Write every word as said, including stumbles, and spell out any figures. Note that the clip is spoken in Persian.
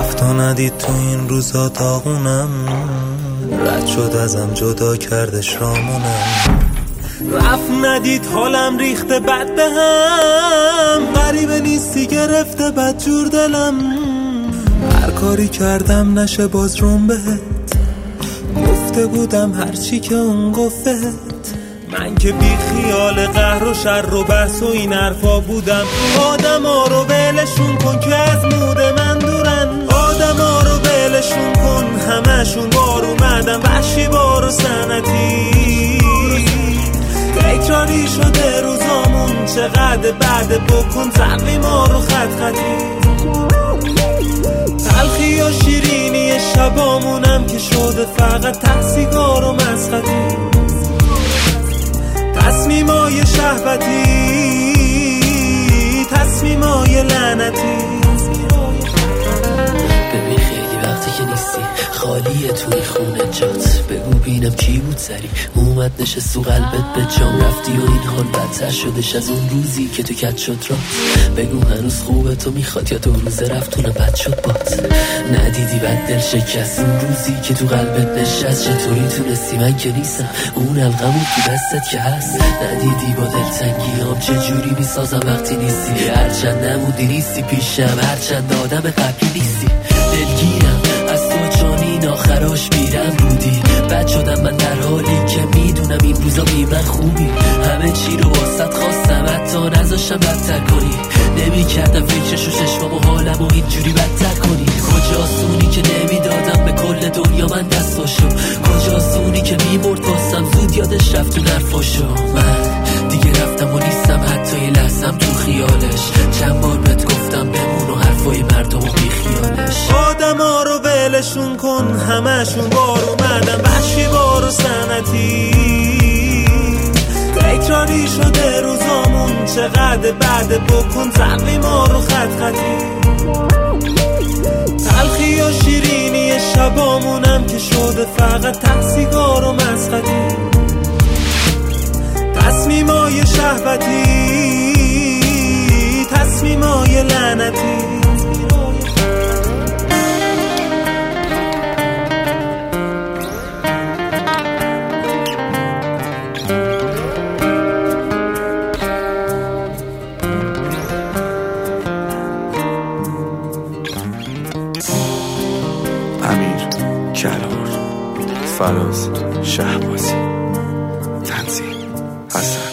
رفت و ندید تو این روزا داغونم، رد شد ازم جدا کردش رامونم. رفت ندید حالم ریخته بد به هم، غریبه نیستی گرفته بد جور دلم. هر کاری کردم نشه باز روم بهت، گفته بودم هرچی که اون گفت بهت. من که بی خیال قهر و شر و بحث و این حرفا بودم. آدم ها رو ولشون کن که از مود من دورن، آدم ها رو ولشون کن همشون بار اومدن، وحشی بار و سنتی. تکراری شده روزامون چقدر بعد بکن تقویم ها رو خط خطی. تلخی و شیرینی شبامونم که شده فقط تحصیگار و مسخطی. تصمیمای شهوتی، تصمیمای لعنتی. ببین خیلی وقتی که نیستی، خالیه توی خونه جات. بگو بینم کی بود سری اومد نشست تو قلبت به جام. رفتی و این حال بدتر شدش از اون روزی که تو کت شد رات. بگو هنوز خوبه تو میخواد یا دو روزه رفتونه بد شد بات. ندیدی بد دل شکست اون روزی که تو قلبت نشست. چطوری تونستی من که نیستم اون القمون تو دستت که هست. ندیدی با دلتنگیام چجوری میسازم وقتی نیستی. هرچند نمودی نیستی پیشم، هرچند آدم قبلی نیستی. دلگیرم از تو چون این آخراش میرم بودی. بد شدم من در حالی که میدونم این روزا بی من خوبی. همه چی رو واسط خواستم حتی نذاشتم بدتر کنی. نمی کردم فکرش و چشمام و حالم و اینجوری بدتر کنی. کجاست اونی که نمیدادم به کل دنیا من دستاشو. کجاست اونی که میمرد واسم زود یادش رفت تو نرفاشو. من دیگه رفتم و نیستم حتی یه لحظم تو خیالش. چند بار بهت گفتم بمون و حرفای مردم و بی خیالش. آدم ها رو ولشون کن همشون بار اومدن، وحشی بار و سنتی. تکراری شده روزامون چقدر بعد بکن تقویم ها رو خط خطی. تلخی و شیرینی شبامونم که شده فقط تحصیگار و مسخطی. تصمیمای شهوتی، تصمیمای لعنتی. امیر کلار، فراز شهبازی، تنظیم حسن.